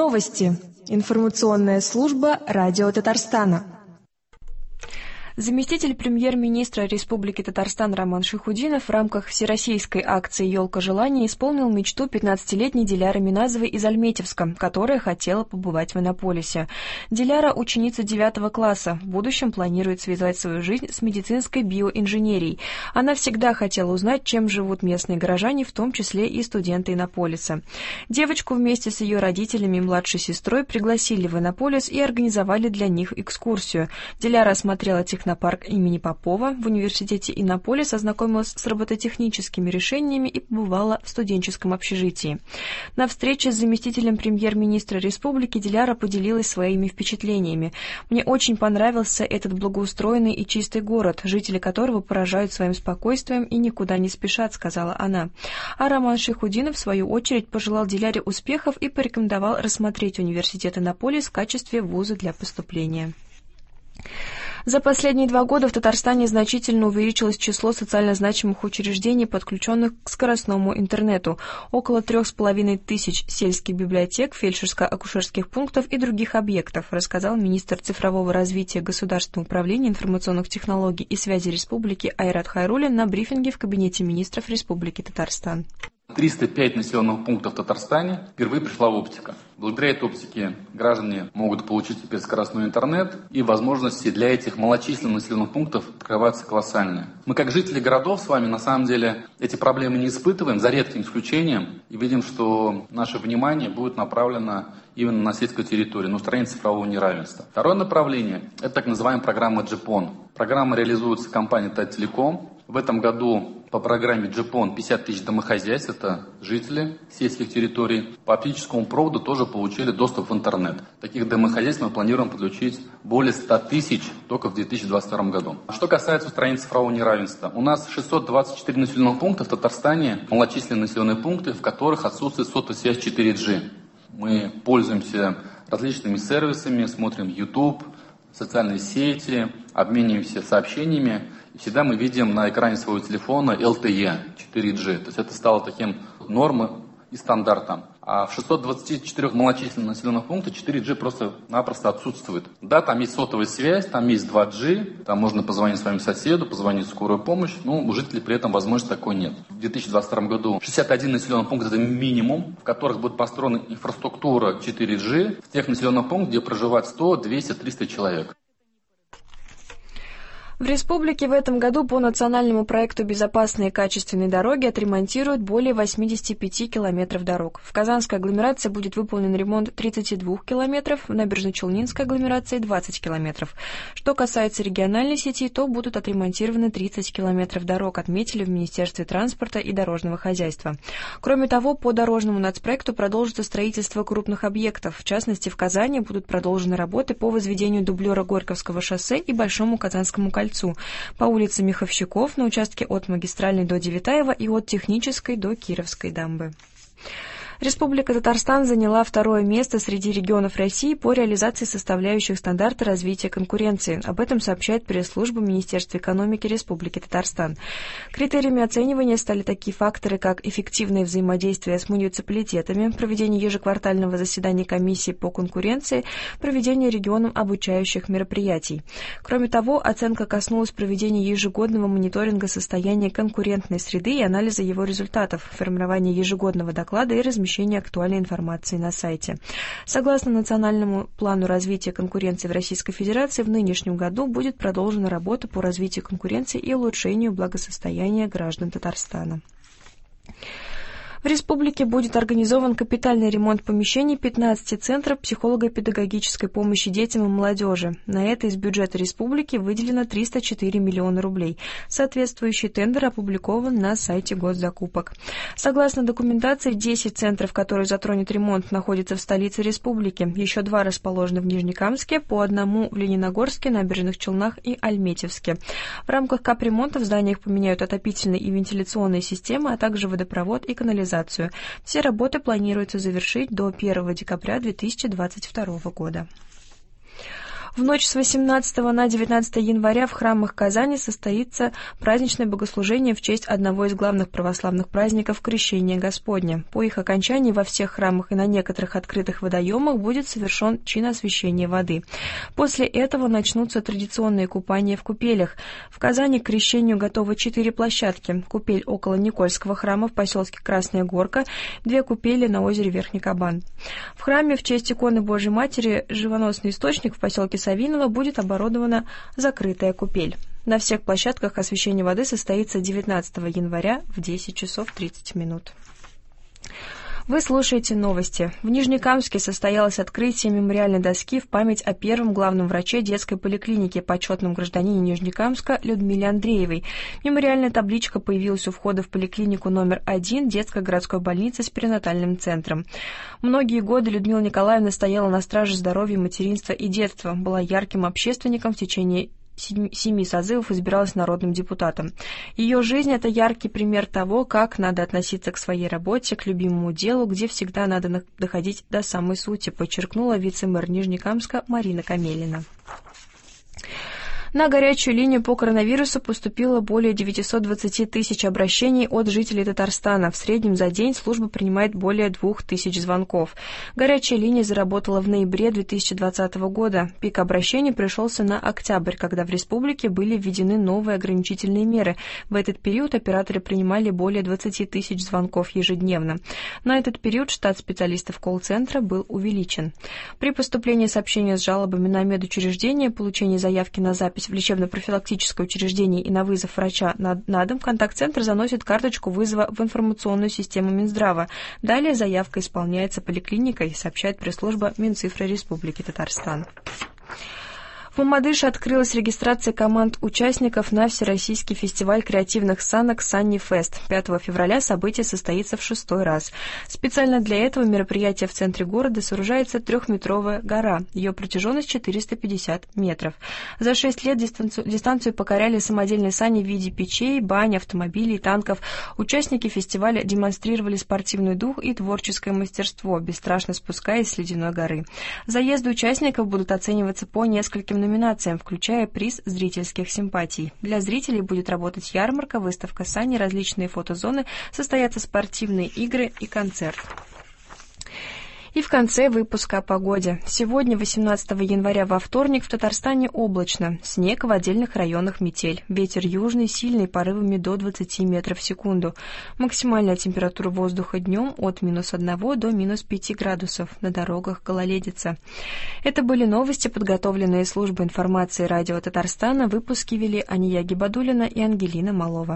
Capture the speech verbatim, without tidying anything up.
Новости. Информационная служба Радио Татарстана. Заместитель премьер-министра Республики Татарстан Роман Шайхутдинов в рамках всероссийской акции «Елка желаний» исполнил мечту пятнадцатилетней Диляры Миназовой из Альметьевска, которая хотела побывать в Иннополисе. Диляра – ученица девятого класса, в будущем планирует связать свою жизнь с медицинской биоинженерией. Она всегда хотела узнать, чем живут местные горожане, в том числе и студенты Иннополиса. Девочку вместе с ее родителями и младшей сестрой пригласили в Иннополис и организовали для них экскурсию. Диляра осмотрела технологию на парк имени Попова в университете Иннополис, ознакомилась с робототехническими решениями и побывала в студенческом общежитии. На встрече с заместителем премьер-министра республики Диляра поделилась своими впечатлениями. «Мне очень понравился этот благоустроенный и чистый город, жители которого поражают своим спокойствием и никуда не спешат», — сказала она. А Роман Шайхутдинов, в свою очередь, пожелал Диляре успехов и порекомендовал рассмотреть университет Иннополис в качестве вуза для поступления. За последние два года в Татарстане значительно увеличилось число социально значимых учреждений, подключенных к скоростному интернету. Около трех с половиной тысяч сельских библиотек, фельдшерско-акушерских пунктов и других объектов, рассказал министр цифрового развития Государственного управления информационных технологий и связи Республики Айрат Хайруллин на брифинге в Кабинете министров Республики Татарстан. триста пять населенных пунктов в Татарстане впервые пришла оптика. Благодаря этой оптике граждане могут получить теперь скоростной интернет, и возможности для этих малочисленных населенных пунктов открываются колоссальные. Мы, как жители городов, с вами на самом деле эти проблемы не испытываем, за редким исключением, и видим, что наше внимание будет направлено именно на сельскую территорию, на устранение цифрового неравенства. Второе направление – это так называемая программа джипон. Программа реализуется компанией Тателеком. В этом году по программе джипон пятьдесят тысяч домохозяйств, это жители сельских территорий, по оптическому проводу тоже получили доступ в интернет. Таких домохозяйств мы планируем подключить более ста тысяч только в две тысячи двадцать втором году. Что касается устранения цифрового неравенства, у нас шестьсот двадцать четыре населенных пункта в Татарстане, малочисленные населенные пункты, в которых отсутствует сотовая связь четыре джи. Мы пользуемся различными сервисами, смотрим YouTube, социальные сети, обмениваемся сообщениями. И всегда мы видим на экране своего телефона эл тэ е, четыре джи. То есть это стало таким нормой и стандартом. А в шестистах двадцати четырёх малочисленных населенных пунктах четыре джи просто-напросто отсутствует. Да, там есть сотовая связь, там есть два джи, там можно позвонить своему соседу, позвонить в скорую помощь, но у жителей при этом возможности такой нет. В две тысячи двадцать втором году шестьдесят один населенный пункт – это минимум, в которых будет построена инфраструктура четыре джи, в тех населенных пунктах, где проживает сто, двести, триста человек. В республике в этом году по национальному проекту «Безопасные и качественные дороги» отремонтируют более восьмидесяти пяти километров дорог. В Казанской агломерации будет выполнен ремонт тридцати двух километров, в Набережно-Челнинской агломерации двадцать километров. Что касается региональной сети, то будут отремонтированы тридцать километров дорог, отметили в Министерстве транспорта и дорожного хозяйства. Кроме того, по дорожному нацпроекту продолжится строительство крупных объектов. В частности, в Казани будут продолжены работы по возведению дублера Горьковского шоссе и Большому Казанскому кольцу по улице Меховщиков на участке от Магистральной до Девятаева и от Технической до Кировской дамбы. Республика Татарстан заняла второе место среди регионов России по реализации составляющих стандарта развития конкуренции. Об этом сообщает пресс-служба Министерства экономики Республики Татарстан. Критериями оценивания стали такие факторы, как эффективное взаимодействие с муниципалитетами, проведение ежеквартального заседания комиссии по конкуренции, проведение регионом обучающих мероприятий. Кроме того, оценка коснулась проведения ежегодного мониторинга состояния конкурентной среды и анализа его результатов, формирования ежегодного доклада и размещения актуальной информации на сайте. Согласно национальному плану развития конкуренции в Российской Федерации, в нынешнем году будет продолжена работа по развитию конкуренции и улучшению благосостояния граждан Татарстана. В республике будет организован капитальный ремонт помещений пятнадцати центров психолого-педагогической помощи детям и молодежи. На это из бюджета республики выделено триста четыре миллиона рублей. Соответствующий тендер опубликован на сайте госзакупок. Согласно документации, десять центров, которые затронет ремонт, находятся в столице республики. Еще два расположены в Нижнекамске, по одному в Лениногорске, Набережных Челнах и Альметьевске. В рамках капремонта в зданиях поменяют отопительные и вентиляционные системы, а также водопровод и канализацию. Все работы планируется завершить до первого декабря две тысячи двадцать второго года. В ночь с восемнадцатого на девятнадцатое января в храмах Казани состоится праздничное богослужение в честь одного из главных православных праздников Крещения Господня. По их окончании во всех храмах и на некоторых открытых водоемах будет совершен чин освящения воды. После этого начнутся традиционные купания в купелях. В Казани к крещению готовы четыре площадки. Купель около Никольского храма в поселке Красная Горка, две купели на озере Верхний Кабан. В храме в честь иконы Божьей Матери «Живоносный источник» в поселке Савиново будет оборудована закрытая купель. На всех площадках освящение воды состоится девятнадцатого января в десять часов тридцать минут. Вы слушаете новости. В Нижнекамске состоялось открытие мемориальной доски в память о первом главном враче детской поликлиники, почетном гражданине Нижнекамска Людмиле Андреевой. Мемориальная табличка появилась у входа в поликлинику номер один детской городской больницы с перинатальным центром. Многие годы Людмила Николаевна стояла на страже здоровья, материнства и детства, была ярким общественником в течение семи созывов, избиралась народным депутатом. Ее жизнь – это яркий пример того, как надо относиться к своей работе, к любимому делу, где всегда надо доходить до самой сути, подчеркнула вице-мэр Нижнекамска Марина Камелина. На горячую линию по коронавирусу поступило более девятьсот двадцать тысяч обращений от жителей Татарстана. В среднем за день служба принимает более двух тысяч звонков. Горячая линия заработала в ноябре две тысячи двадцатого года. Пик обращений пришелся на октябрь, когда в республике были введены новые ограничительные меры. В этот период операторы принимали более двадцати тысяч звонков ежедневно. На этот период штат специалистов колл-центра был увеличен. При поступлении сообщения с жалобами на медучреждение, получении заявки на запись в лечебно-профилактическое учреждение и на вызов врача на, на дом, контакт-центр заносит карточку вызова в информационную систему Минздрава. Далее заявка исполняется поликлиникой, сообщает пресс-служба Минцифры Республики Татарстан. В Мамадыше открылась регистрация команд участников на Всероссийский фестиваль креативных санок «Санни-фест». пятого февраля событие состоится в шестой раз. Специально для этого мероприятия в центре города сооружается трехметровая гора. Ее протяженность четыреста пятьдесят метров. За шесть лет дистанцию, дистанцию покоряли самодельные сани в виде печей, бань, автомобилей, танков. Участники фестиваля демонстрировали спортивный дух и творческое мастерство, бесстрашно спускаясь с ледяной горы. Заезды участников будут оцениваться по нескольким номинациям, включая приз зрительских симпатий. Для зрителей будет работать ярмарка, выставка сани, различные фотозоны, состоятся спортивные игры и концерт. И в конце выпуска о погоде. Сегодня, восемнадцатого января, во вторник, в Татарстане облачно. Снег, в отдельных районах метель. Ветер южный, сильный, порывами до двадцати метров в секунду. Максимальная температура воздуха днем от минус одного до минус пяти градусов. На дорогах гололедица. Это были новости, подготовленные службой информации радио Татарстана. Выпуски вели Ания Гибадуллина и Ангелина Малова.